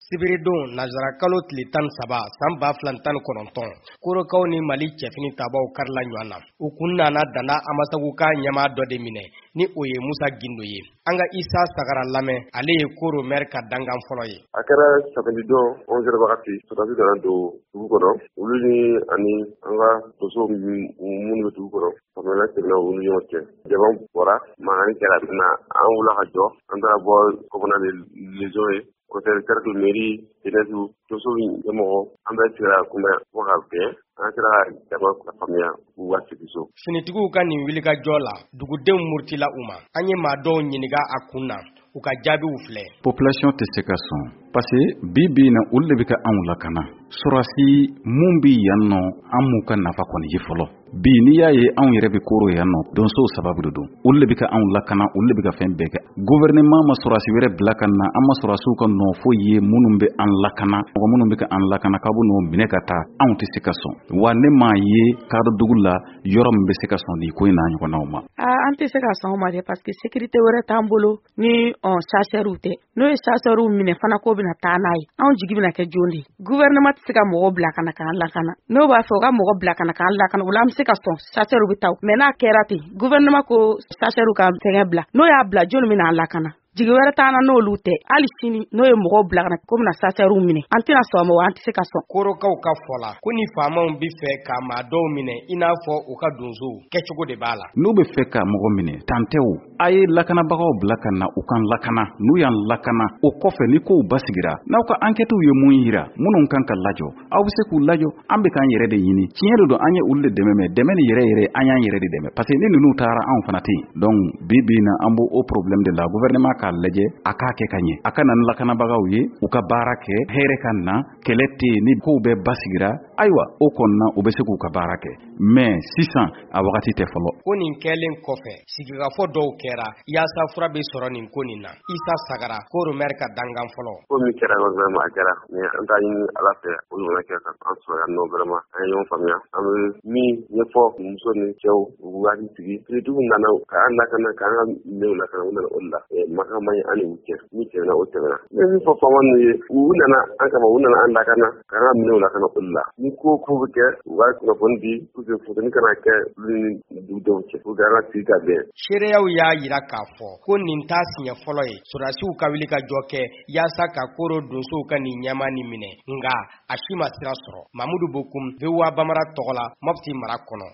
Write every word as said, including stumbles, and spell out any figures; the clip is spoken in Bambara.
Sibiridon nazara kalo tile tan saba san ba fila tan kɔnɔntɔn korokaw ni Mali cɛfini tabaw karila ɲɔgɔn na. U kun nana Dana Amasagu ka ɲɛmaa dɔ de minɛ ni o ye Musa Gindo ye. An ka Isa Sagara lamɛn, ale ye Koro maire ka dangan fɔlɔ ye. A kɛra samedi don onze heures wagati sɔrɔdasi nana don dugu kɔnɔ. Olu ni ani an ka doso minnu bɛ dugu kɔnɔ famana tɛmɛna olu ni ɲɔgɔn cɛ. Jama bɔra mankan kɛra na an wula ka jɔ an taara bɔ kɔmana légion ye. Côté cercle mairie jeunesse doso ɲɛmɔgɔ an bɛ sira kunbɛn fɔ ka bɛn an sera jama ka faamuya u ka sigi so. Finitigiw ka nin wilikajɔ la dugudenw murutila u ma. An ye maa dɔw ɲininka a kun na u ka jaabiw filɛ. Population tɛ se ka sɔn parce que bi bi na olu de bɛ ka anw lakana. Surasi mun bi yan nɔ an m'u ka nafa kɔni ye fɔlɔ. Bi n'i y'a ye anw yɛrɛ bɛ Koro yan nɔ donso sababu de don. Olu de bɛ ka anw lakana, olu de bɛ ka fɛn bɛɛ kɛ. Gouvernement ma surasi wɛrɛ bila ka na, an ma surasiw ka nɔ foyi ye minnu bɛ an lakana, mɔgɔ minnu bɛ ka an lakana k'a b'u nɔ minɛ ka taa, anw tɛ se ka sɔn. Wa ne m'a ye cadre dugu la yɔrɔ min bɛ se ka sɔn nin ko in n'a ɲɔgɔnnaw ma. Ah, an tɛ se ka sɔn o ma dɛ parce que sécurité wɛrɛ t'an bolo ni ɔn chasseurs tɛ. N'o ye chasseurs minɛ fana ko bɛna taa n'a ye. Anw jigi bɛna kɛ jɔn de. Gouvernement tɛ se ka mɔgɔ bila ka na k'an lakana. N'o b'a fɛ u ka mɔgɔ bila ka na k'an lakana, o la an bɛ se ka sɔn chasseurs bɛ taa. Mais n'a kɛra ten, gouvernement ko chasseurs ka fɛngɛ bila. N'o y'a bila jɔn bɛna an lakana. Jigi wɛrɛ t'an na n'olu tɛ. Hali sini n'o ye mɔgɔw bila ka na ko bɛna chasseurs minɛ. An tɛna sɔn ma, an tɛ se ka sɔn. Korokaw ka fɔ la ko ni faamaw bi fɛ ka maa dɔw minɛ i n'a fɔ u ka donsow kɛcogo de b'a la. N'u bɛ fɛ ka mɔgɔ minɛ tan tɛ o. A ye lakanabagaw bila ka na u kan lakana. N'u y'an lakana o kɔfɛ ni kow basigira n'aw ka enquêtes ye mun yira minnu kan ka lajɔ aw bɛ se k'u lajɔ. An bɛ k'an yɛrɛ de ɲini. Tiɲɛ de don an ye olu de dɛmɛ mais dɛmɛ ni yɛrɛ yɛrɛ an y'an yɛrɛ de dɛmɛ parce que ni ninnu taara anw fana tɛ yen. Donc bi bi na an b'o o problème de la gouvernement k'a lajɛ a k'a kɛ ka ɲɛ. A ka na ni lakanabagaw ye u ka baara kɛ hɛrɛ ka na kɛlɛ tɛ yen ni kow bɛɛ basigira ayiwa o kɔnɔna u bɛ se k'u ka baara kɛ mais sisan a wagati tɛ fɔlɔ. Ko nin kɛlen kɔfɛ sigikafɔ dɔw kɛra yaasa fura bɛ sɔrɔ nin ko nin na. Isa Sagara, Koro maire ka dangan fɔlɔ. Ko min kɛra vraiment a kɛra mais an t'a ɲini Ala fɛ o ɲɔgɔnna kɛ ka an sɔrɔ yan nɔ vraiment an ye ɲɔgɔn faamuya. An bɛ min ɲɛfɔ muso ni cɛw u k'u hakili sigi. Finitigiw nana k'an lakana k'an ka minɛnw lakana u nana o de la. Makan man ɲi an ni u cɛ ni tɛmɛna o tɛmɛna. Ne min fɔ faama ninnu ye u nana an kama u nana an lakana k'an ka minɛnw lakana o de la. Ni ko ko bɛ kɛ u ka kunnafoni di pour que funteni kana kɛ olu ni dugudenw cɛ pour que an ka sigi ka bɛn. Seereyaw y'a yira k'a fɔ ko nin t'a siɲɛ fɔlɔ ye sɔrɔdasiw ka wuli ka jɔ kɛ yaasa ka Koro donsow ka nin ɲɛmaa ni minɛ nka a si ma sira sɔrɔ. Mamudu Bokum, V O A Bamara tɔgɔ la, Mopti mara kɔnɔ.